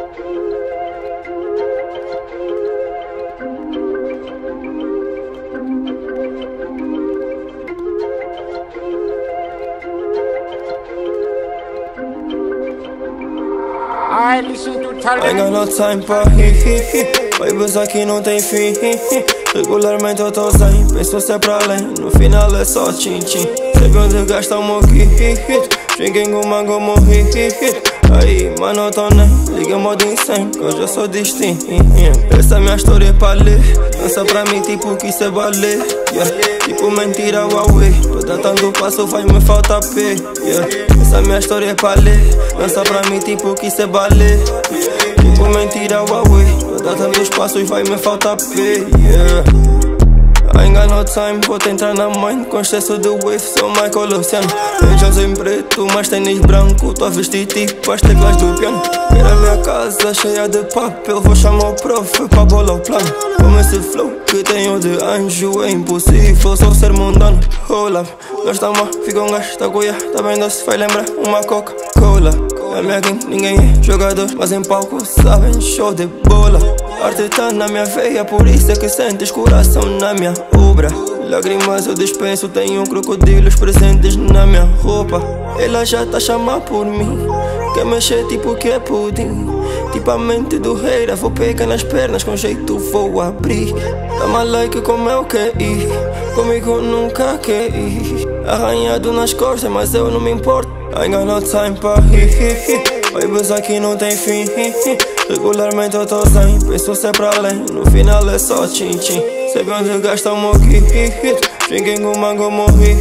I listen to Talent. Ain't got no time pra rir. Vai pensar que não tem fim. Regularmente eu tô sem, penso se é pra além. No final é só tchim-tchim. Sempre onde gasta um hit. Drinking com mango morri. Aí, mano, eu tô nem liga modo insane, que hoje eu sou distinto. Essa minha história é pra ler. Dança pra mim tipo que isso é balé. Tipo mentira, Huawei. Tô dando passo, faz me falta pé. Essa minha história é pra ler. Dança pra mim tipo que isso é balé. Tipo mentira, Huawei. Tô dando os passos, vai me falta pé. I ain't got no time, vou entrar na mind. Com excesso de wave, sou Michael Luciano. Beijos em preto, mas tênis branco. Tô a vestir tipo as teclas do piano. Era minha casa cheia de papel. Vou chamar o prof pra bolar o plano. Com esse flow que tenho de anjo, é impossível só ser mundano. Hold up, nós tamo, fica um gajo da goia. Tá vendo se vai lembrar uma Coca-Cola. É minha gang, ninguém é jogador, mas em palco sabem, show de bola. Arte tá na minha veia, por isso é que sentes coração na minha obra. Lágrimas eu dispenso, tenho crocodilos presentes na minha roupa. Ela já tá a chamar por mim, quer mexer tipo que é pudim. Tipo a mente do rei, vou pegar nas pernas, com jeito vou abrir. Dá-me like como eu quero ir, comigo nunca quer ir. Arranhado nas costas, mas eu não me importo. I ain't got no time pra rir. Vai pensar que não tem fim. Regularmente eu tô sem, penso se é pra além. No final é só tchim-tchim. Sempre onde gasta um hit. Drinking com mango morri.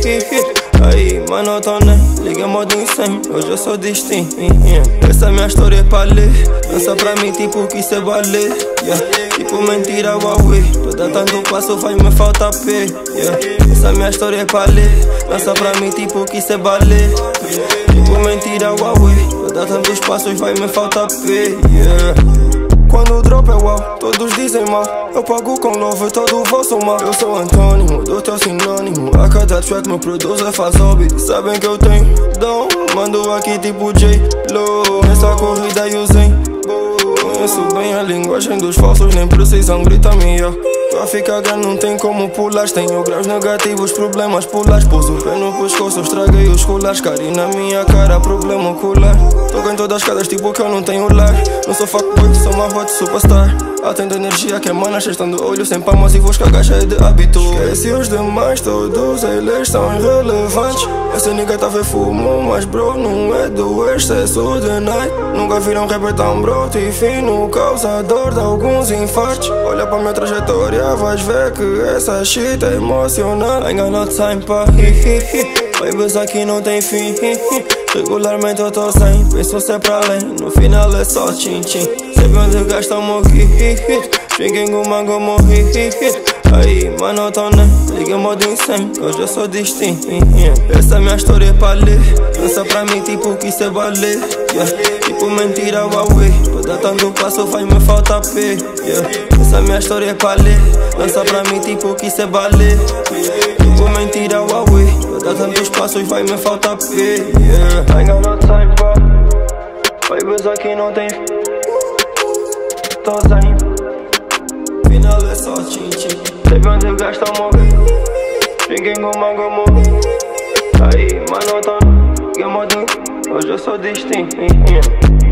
Aí, mano, eu tô nem liga modo insane, hoje eu sou distinto. Essa minha história é pra ler. Dança pra mim tipo que isso é balé. Tipo mentira, Huawei. Tô dando passo, faz me falta pé. Essa minha história é pra ler. Dança pra mim tipo que isso é balé. Tipo mentira, Huawei. Tô dando os passos, vai me falta pé. Quando o drop é uau, todos dizem mal. Eu pago com love, todo vosso mal. Eu sou antônimo, do teu sinônimo. A cada track meu producer faz hobby. Sabem que eu tenho dom, mando aqui tipo J-Lo. Nessa corrida eu usei conheço bem a linguagem dos falsos, nem precisam gritar-me. Pra ficar grande não tem como pular. Tenho graus negativos, problemas pulares. Pus o pé no pescoço, estraguei os colares. Cari na minha cara, problema ocular. Toco em todas as casas, tipo que eu não tenho lar. Não sou fuckboy, sou uma hot superstar. Atendo energia que emana, gestando olho sem palmas e vos cagar cheio de hábito. Esquece os demais, todos eles são irrelevantes. Esse nigga tá a ver fumo, mas bro, não é do excesso de night. Nunca viram um rapper tão broto e fino, causador de alguns infartos. Olha pra minha trajetória, vais ver que essa shit é emocionante. Ain't got no time pra rir. Vai pensar que não tem fim. Regularmente eu tô sem, penso se é pra além. No final é só tchim-tchim. Sempre onde gasta um hit. Drinking com mango morri. Aí, mano, eu tô nem liga modo insane, que hoje eu sou distinto. Essa minha história é pra ler. Dança pra mim tipo que isso é balé. Tipo mentira, Huawei. Tô dando passo, faz me falta pé. Essa minha história é pra ler. Dança pra mim tipo que isso é balé. Tipo mentira, Huawei. Tô dando os passos, vai me falta pé. I ain't got no time pra vai pensar que não tem. Tô sem, final é só tchim-tchim. Sempre onde gasta morre. Drinking com mango morri. Aí, mano, eu tô game modo, hoje eu sou distinto.